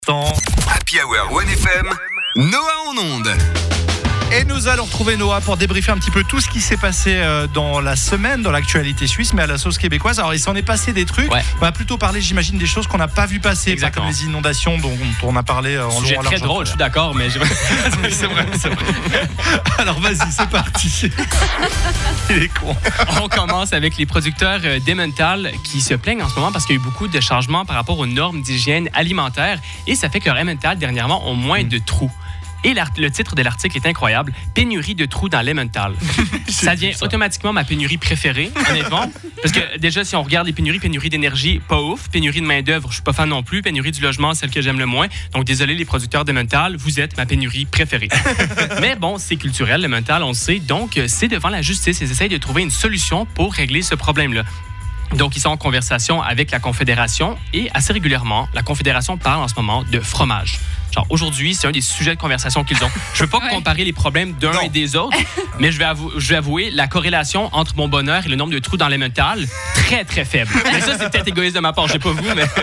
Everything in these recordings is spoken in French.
Happy Hour 1FM, Noah en onde. Et nous allons retrouver Noah pour débriefer un petit peu tout ce qui s'est passé dans la semaine, dans l'actualité suisse, mais à la sauce québécoise. Alors, il s'en est passé des trucs. Ouais. On va plutôt parler, j'imagine, des choses qu'on n'a pas vu passer, pas comme les inondations dont on a parlé en Sujet long, en très large, drôle, je suis d'accord, mais c'est vrai. Alors, vas-y, c'est parti. Il est con. on commence avec les producteurs d'Emmental qui se plaignent en ce moment parce qu'il y a eu beaucoup de changements par rapport aux normes d'hygiène alimentaire et ça fait que leurs Emmental, dernièrement, ont moins de trous. Et le titre de l'article est incroyable. Pénurie de trous dans l'Emmental. Ça devient automatiquement ma pénurie préférée, honnêtement. Parce que déjà, si on regarde les pénuries d'énergie, pas ouf. Pénurie de main-d'œuvre, je suis pas fan non plus. Pénurie du logement, celle que j'aime le moins. Donc, désolé, les producteurs d'Emmental, vous êtes ma pénurie préférée. Mais bon, c'est culturel, l'Emmental, on le sait. Donc, c'est devant la justice. Ils essayent de trouver une solution pour régler ce problème-là. Donc, ils sont en conversation avec la Confédération et assez régulièrement, la Confédération parle en ce moment de fromage. Genre, aujourd'hui, c'est un des sujets de conversation qu'ils ont. Je veux pas comparer les problèmes d'un et des autres, mais je vais avouer, la corrélation entre mon bonheur et le nombre de trous dans l'Emmental, très, très faible. Mais ça, c'est peut-être égoïste de ma part, je sais pas vous, mais...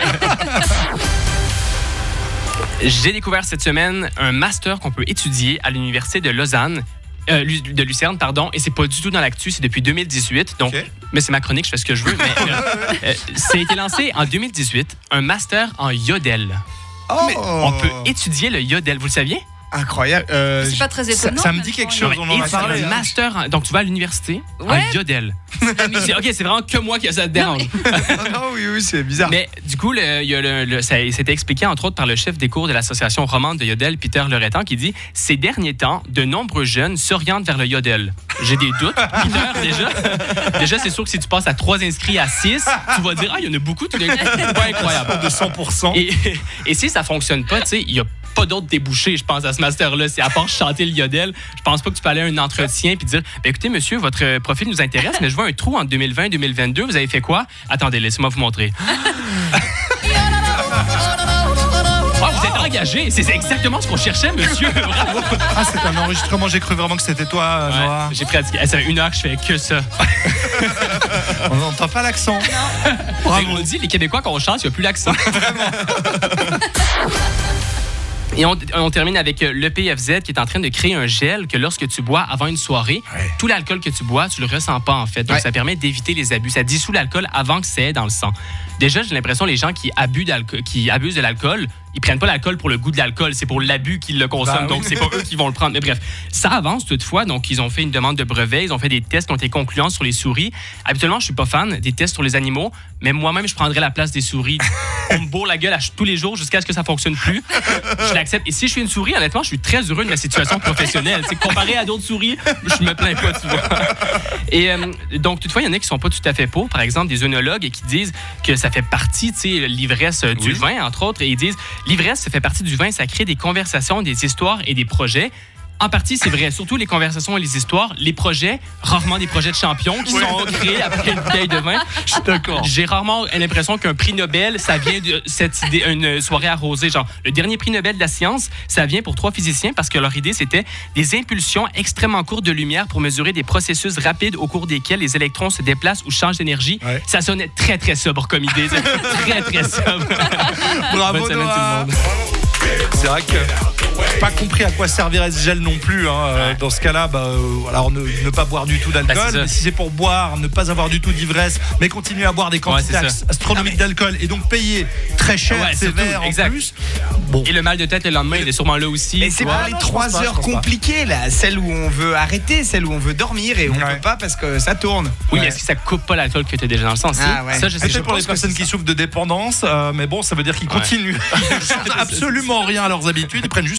J'ai découvert cette semaine un master qu'on peut étudier à l'Université de Lausanne, de Lucerne, pardon, et c'est pas du tout dans l'actu, c'est depuis 2018, donc, mais c'est ma chronique, je fais ce que je veux, mais ça a été lancé en 2018, un master en yodel. Oh. On peut étudier le yodel, vous le saviez? Incroyable. C'est pas très étonnant. Ça me dit quelque chose, on en a parlé. Un master, donc tu vas à l'université en yodel. C'est vraiment que moi que ça te dérange. Non, oui, c'est bizarre. Mais du coup, c'était expliqué entre autres par le chef des cours de l'association romande de yodel, Peter Leretan, qui dit « Ces derniers temps, de nombreux jeunes s'orientent vers le yodel. » J'ai des doutes, Peter, déjà. Déjà, c'est sûr que si tu passes à 3 inscrits à 6, tu vas dire « Ah, il y en a beaucoup, tout d'un coup. » C'est pas incroyable. De 100%. Et si ça fonctionne pas, tu sais, il y a pas d'autres débouchés, je pense, à ce master-là. C'est à part chanter le yodel. Je pense pas que tu peux aller à un entretien puis dire écoutez, monsieur, votre profil nous intéresse, mais je vois un trou en 2020-2022. Vous avez fait quoi? Attendez, laissez-moi vous montrer. Vous êtes engagé. C'est exactement ce qu'on cherchait, monsieur. Bravo. Ah, c'est un enregistrement. J'ai cru vraiment que c'était toi, Noah. J'ai pratiqué. Ça fait 1 heure que je fais que ça. On n'entend pas l'accent. Bravo. On dit, les Québécois, quand on chante, il n'y a plus l'accent. Et on termine avec l'EPFZ qui est en train de créer un gel que lorsque tu bois avant une soirée, tout l'alcool que tu bois, tu le ressens pas en fait. Donc ça permet d'éviter les abus. Ça dissout l'alcool avant que ça aille dans le sang. Déjà, j'ai l'impression que les gens qui abusent de l'alcool, ils prennent pas l'alcool pour le goût de l'alcool, c'est pour l'abus qu'ils le consomment. Donc c'est pas eux qui vont le prendre. Mais bref, ça avance toutefois. Donc ils ont fait une demande de brevet, ils ont fait des tests qui ont été concluants sur les souris. Habituellement, je suis pas fan des tests sur les animaux, mais moi-même, je prendrais la place des souris. On me bourre la gueule tous les jours jusqu'à ce que ça fonctionne plus. Je l'accepte. Et si je suis une souris, honnêtement, je suis très heureux de ma situation professionnelle. C'est comparé à d'autres souris, je me plains pas, tu vois. Et donc, toutefois, il y en a qui sont pas tout à fait pour. Par exemple, des œnologues et qui disent que ça fait partie, tu sais, l'ivresse du vin, entre autres. Et ils disent, l'ivresse, ça fait partie du vin, ça crée des conversations, des histoires et des projets. En partie, c'est vrai. Surtout les conversations et les histoires. Les projets, rarement des projets de champions qui sont créés après une bouteille de vin. Je suis d'accord. J'ai rarement l'impression qu'un prix Nobel, ça vient de cette idée, une soirée arrosée. Genre, le dernier prix Nobel de la science, ça vient pour 3 physiciens parce que leur idée, c'était des impulsions extrêmement courtes de lumière pour mesurer des processus rapides au cours desquels les électrons se déplacent ou changent d'énergie. Ouais. Ça sonnait très, très sobre comme idée. Très, très sobre. Bravo, bonne semaine, tout le monde. C'est vrai que j'ai pas compris à quoi servirait ce gel non plus. Dans ce cas-là, alors ne pas boire du tout d'alcool. Mais si c'est pour boire, ne pas avoir du tout d'ivresse, mais continuer à boire des quantités astronomiques d'alcool et donc payer très cher, sévère en plus. Bon. Et le mal de tête le lendemain, il est sûrement là aussi. Mais c'est pour les 3 heures compliquées, là, celles où on veut arrêter, celles où on veut dormir et on peut pas parce que ça tourne. Oui, mais est-ce que ça coupe pas l'alcool que tu as déjà dans le sang? Ça, je sais. Peut-être pour les personnes qui souffrent de dépendance, mais bon, ça veut dire qu'ils continuent. Absolument rien à leurs habitudes, ils prennent juste